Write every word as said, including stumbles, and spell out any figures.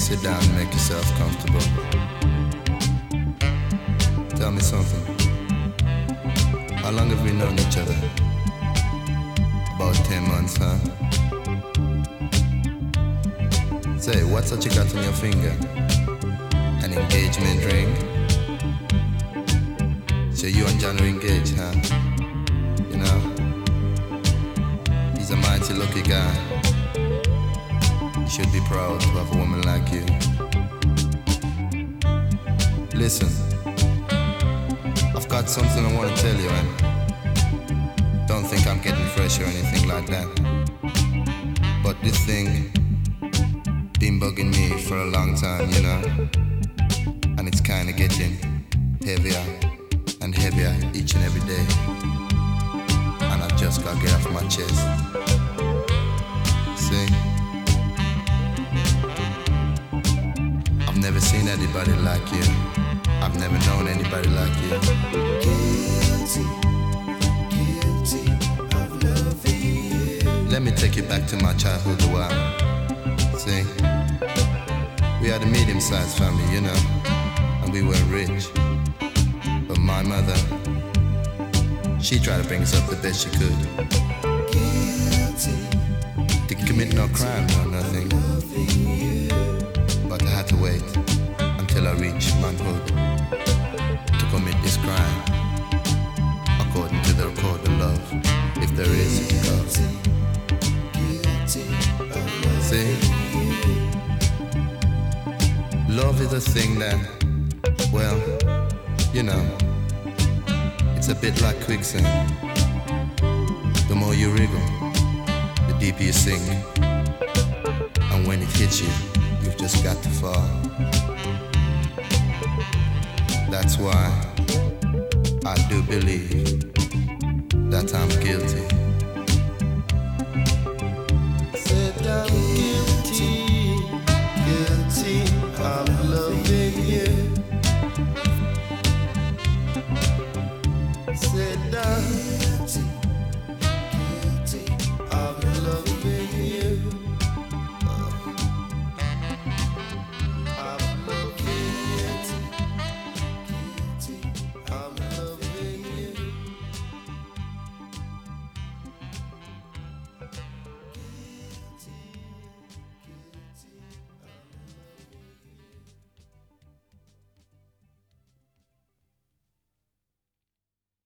sit down and make yourself comfortable. Tell me something. How long have we known each other? About ten months, huh? Say, what's that you got on your finger? An engagement ring? So you and John are engaged, huh? You know? He's a mighty lucky guy. You should be proud to have a woman like you. Listen, I've got something I want to tell you, and don't think I'm getting fresh or anything like that. But this thing been bugging me for a long time, you know, and it's kinda getting heavier and heavier each and every day, and I just gotta get off my chest. See, I've never seen anybody like you. I've never known anybody like you. Guilty, guilty of loving you. Let me take you back to my childhood a while. See, we had a medium-sized family, you know, and we weren't rich. But my mother, she tried to bring us up the best she could. Guilty, didn't commit no crime or nothing, but I had to wait until I reached manhood to commit this crime, according to the record of love, if there is love. See, love is a thing that, well, you know, it's a bit like quicksand. The more you wriggle, the deeper you sink, and when it hits you, you've just got to fall. That's why I do believe that I'm guilty. Sit down.